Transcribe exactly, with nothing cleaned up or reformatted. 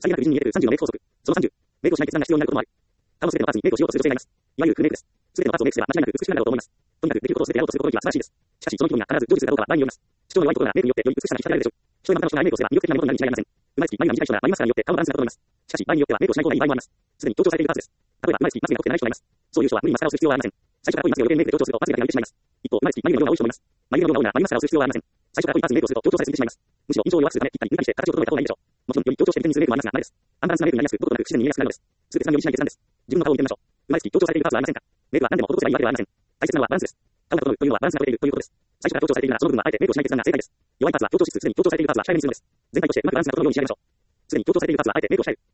際限なく無人に入れるさんじゅうのメイク法則。そのさんじゅう、メイクをしない決断が必要になることもある。他のすべてのパーツにメイクをしようとする女性がいます。いわゆるフルメイクです。すべてのパーツをメイクすれば間違いなく美しくなるだろうと思います。とにかくできることをすべてやろうとすることの意味は素晴らしいです。しかし、その意図には必ず成就するかどうかは場合によります。主張の弱いことがメイクによってより美しさに引き立てられるでしょう。人のまたの人がメイクをすれば魅力的なものになるに違いありません。生まれつき眉が短い人が眉マスカラによって顔のバランスが整います。しかし、場合によってはメイクをしない方がいい場合もあります。すでに強調されているパーツです。例えば、生まれつきまつげが濃くてない人がいます。そういう人は無理にマスカラをする必要はありません。最初から濃いまつげを余計にメイクで強調するとまつげが上げてしまいます。一方、生まれつき眉毛の量が多い人もいます。眉毛の量が多いなら眉マスカラをする必要はありません。最初から濃いパーツにメイクをすると強調されすぎてしまいます。むしろ印象を弱くするため、切ったり抜いたりして形を整えた方がいいでしょう。もちろん、より強調して見せるメイクをありますが、ないです。アンバランスなメイクになりやすく、どことなく不自然に見えやすくなるのです。すべてさんよりしない決断です。自分の顔を見てみましょう。生まれつき強調されているパーツはありませんか？メイクは何でも施せばいいわけではありません。大切なのはバランスです。顔が整うというのはバランスが取れているということです。最初から強調されているなら、その部分はあえてメイクをしない決断が正解です。弱いパーツは強調しつつ、すでに強調されているパーツは控えめにするのです。全体としてうまくバランスが取れるように仕上げましょう。すでに強調されているパーツはあえてメイクを控える。